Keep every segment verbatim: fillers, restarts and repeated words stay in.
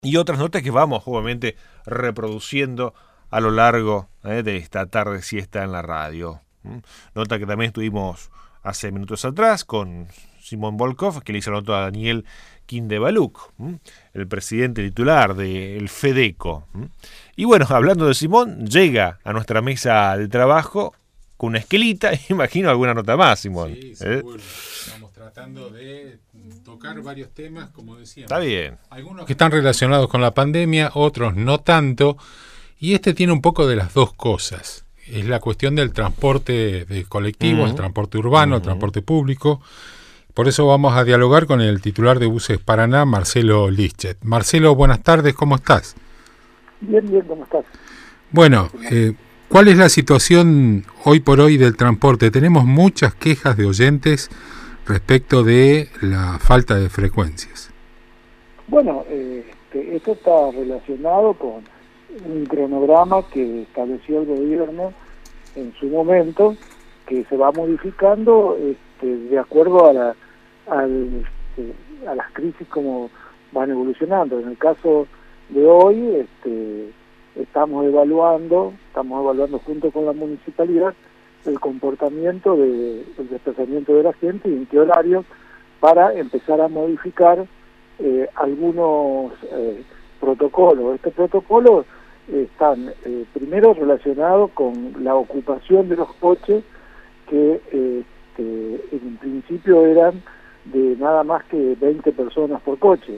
y otras notas que vamos obviamente reproduciendo a lo largo eh, de esta tarde siesta en la radio. ¿Mm? Nota que también estuvimos hace minutos atrás con Simón Volkov, que le hizo la nota a Daniel Kindebaluk, ¿m? el presidente titular del FEDECO. ¿M? Y bueno, hablando de Simón, llega a nuestra mesa de trabajo con una esquelita, imagino alguna nota más, Simón. Sí, seguro. ¿Eh? Estamos tratando de tocar varios temas, como decíamos. Está bien. Algunos que están relacionados con la pandemia, otros no tanto, y este tiene un poco de las dos cosas. Es la cuestión del transporte de colectivos, uh-huh. el transporte urbano, uh-huh. el transporte público. Por eso vamos a dialogar con el titular de Buses Paraná, Marcelo Lischet. Marcelo, buenas tardes, ¿cómo estás? Bien, bien, ¿cómo estás? Bueno, eh, ¿cuál es la situación hoy por hoy del transporte? Tenemos muchas quejas de oyentes respecto de la falta de frecuencias. Bueno, eh, este, esto está relacionado con un cronograma que estableció el gobierno en su momento, que se va modificando este, de acuerdo a, la, al, este, a las crisis como van evolucionando. En el caso de hoy, este, estamos evaluando, estamos evaluando junto con la municipalidad el comportamiento de, el desplazamiento de la gente y en qué horario, para empezar a modificar eh, algunos eh, protocolos. Estos protocolos están eh, primero relacionados con la ocupación de los coches, que eh, este, en principio eran de nada más que veinte personas por coche.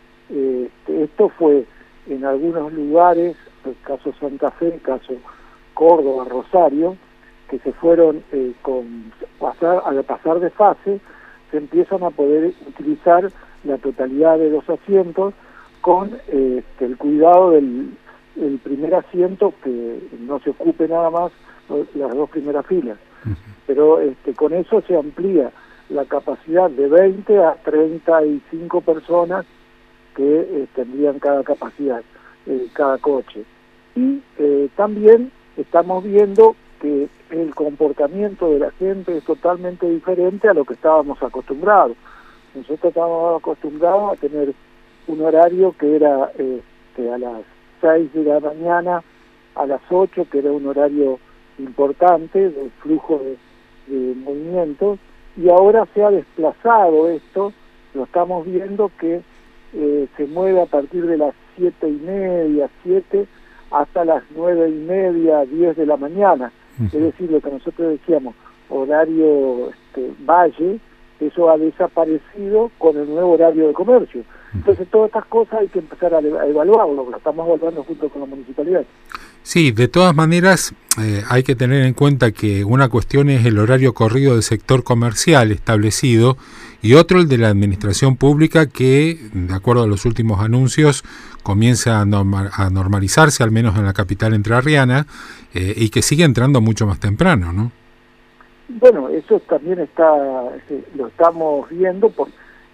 Eh, este, esto fue en algunos lugares, el caso Santa Fe, el caso Córdoba, Rosario, que se fueron eh, con pasar al pasar de fase, se empiezan a poder utilizar la totalidad de los asientos con eh, este, el cuidado del el primer asiento, que no se ocupe nada más las dos primeras filas. Uh-huh. Pero este, con eso se amplía la capacidad de veinte a treinta y cinco personas que eh, tendrían cada capacidad, eh, cada coche. Y eh, también estamos viendo que el comportamiento de la gente es totalmente diferente a lo que estábamos acostumbrados. Nosotros estábamos acostumbrados a tener un horario que era este, a las seis de la mañana a las ocho, que era un horario importante de flujo de, de movimientos, y ahora se ha desplazado esto, lo estamos viendo que eh, se mueve a partir de las siete y media, siete, hasta las nueve y media, diez de la mañana. Uh-huh. Es decir, lo que nosotros decíamos, horario este, valle, eso ha desaparecido con el nuevo horario de comercio. Entonces todas estas cosas hay que empezar a, a evaluarlo, lo estamos evaluando junto con la municipalidad. Sí, de todas maneras eh, hay que tener en cuenta que una cuestión es el horario corrido del sector comercial establecido y otro el de la administración pública, que de acuerdo a los últimos anuncios comienza a, norma, a normalizarse, al menos en la capital entrerriana, eh, y que sigue entrando mucho más temprano, ¿no? Bueno, eso también está, lo estamos viendo porque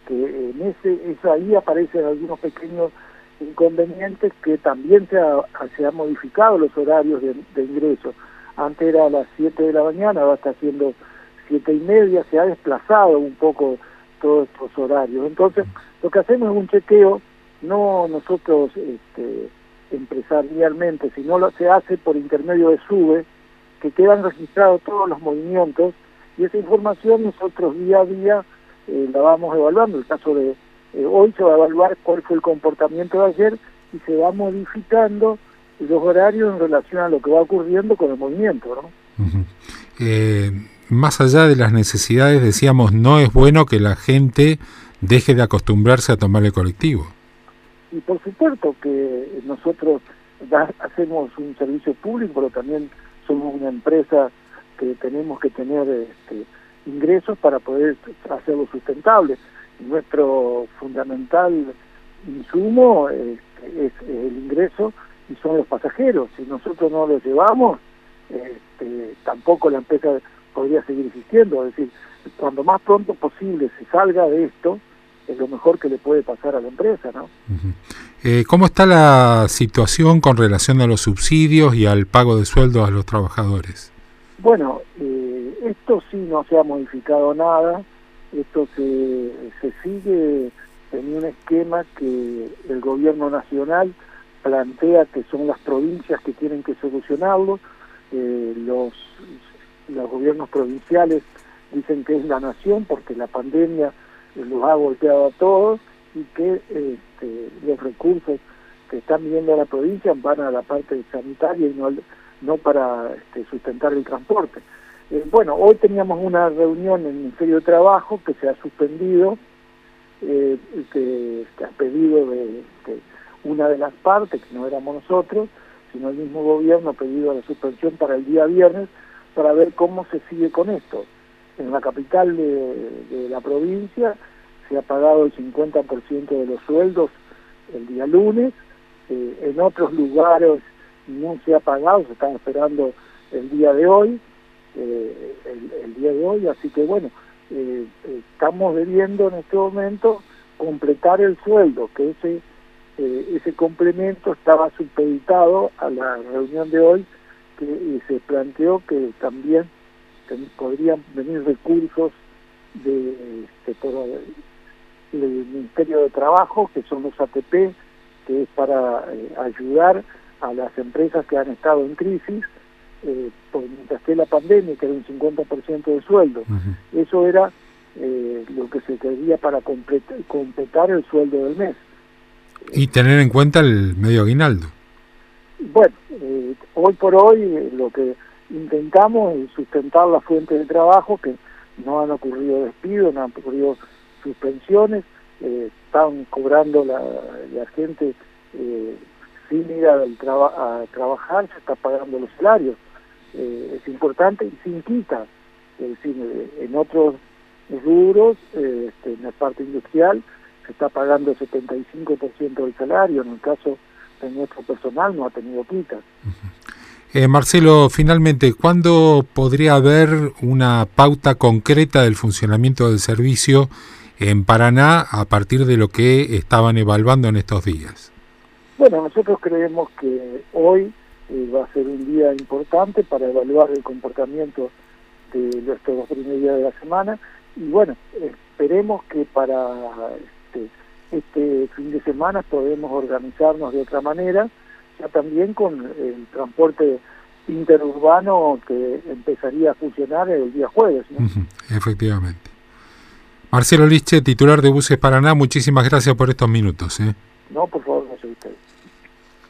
en ese, eso ahí aparecen algunos pequeños inconvenientes, que también se ha, se han modificado los horarios de, de ingreso. Antes era a las siete de la mañana, ahora está siendo siete y media, se ha desplazado un poco todos estos horarios. Entonces, lo que hacemos es un chequeo, no nosotros este, empresarialmente, sino lo se hace por intermedio de SUBE, que quedan registrados todos los movimientos, y esa información nosotros día a día eh, la vamos evaluando. El caso de eh, hoy se va a evaluar cuál fue el comportamiento de ayer, y se va modificando los horarios en relación a lo que va ocurriendo con el movimiento, ¿no? Uh-huh. Eh, más allá de las necesidades, decíamos, no es bueno que la gente deje de acostumbrarse a tomar el colectivo. Y por supuesto que nosotros da, hacemos un servicio público, pero también somos una empresa que tenemos que tener este, ingresos para poder hacerlo sustentable. Nuestro fundamental insumo este, es el ingreso y son los pasajeros. Si nosotros no los llevamos, este, tampoco la empresa podría seguir existiendo. Es decir, cuando más pronto posible se salga de esto, es lo mejor que le puede pasar a la empresa, ¿no? Uh-huh. Eh, ¿Cómo está la situación con relación a los subsidios y al pago de sueldos a los trabajadores? Bueno, eh, esto sí no se ha modificado nada, esto se, se sigue en un esquema que el gobierno nacional plantea que son las provincias que tienen que solucionarlo, eh, los, los gobiernos provinciales dicen que es la nación porque la pandemia los ha golpeado a todos y que este, los recursos que están viendo a la provincia van a la parte sanitaria y no, no para este, sustentar el transporte. Eh, bueno, hoy teníamos una reunión en el Ministerio de Trabajo que se ha suspendido, eh, que, que ha pedido de, de una de las partes, que no éramos nosotros, sino el mismo gobierno ha pedido la suspensión para el día viernes para ver cómo se sigue con esto. En la capital de, de la provincia se ha pagado el cincuenta por ciento de los sueldos el día lunes, eh, en otros lugares no se ha pagado, se están esperando el día de hoy, eh, el, el día de hoy, así que bueno, eh, estamos debiendo en este momento completar el sueldo, que ese, eh, ese complemento estaba supeditado a la reunión de hoy, que y se planteó que también podrían venir recursos de, de por el Ministerio de Trabajo, que son los A T P, que es para eh, ayudar a las empresas que han estado en crisis, eh, por mientras esté la pandemia, que era un cincuenta por ciento de sueldo. Uh-huh. Eso era eh, lo que se quería para completar, completar el sueldo del mes. Y tener en cuenta el medio aguinaldo. Bueno, eh, hoy por hoy eh, lo que intentamos es sustentar la fuente de trabajo, que no han ocurrido despidos, no han ocurrido suspensiones, eh, están cobrando la, la gente eh, sin ir a, traba, a trabajar, se está pagando los salarios, eh, es importante, y sin quita, es decir, en otros rubros, eh, este, en la parte industrial, se está pagando el setenta y cinco por ciento del salario, en el caso de nuestro personal no ha tenido quitas. Uh-huh. Eh, Marcelo, finalmente, ¿cuándo podría haber una pauta concreta del funcionamiento del servicio en Paraná a partir de lo que estaban evaluando en estos días? Bueno, nosotros creemos que hoy eh, va a ser un día importante para evaluar el comportamiento de estos dos primeros días de la semana y bueno, esperemos que para este, este fin de semana podemos organizarnos de otra manera, ya también con el transporte interurbano que empezaría a funcionar el día jueves, ¿no? Uh-huh, efectivamente. Marcelo Liche, titular de Buses Paraná, muchísimas gracias por estos minutos. ¿eh? No, por favor, no sé usted.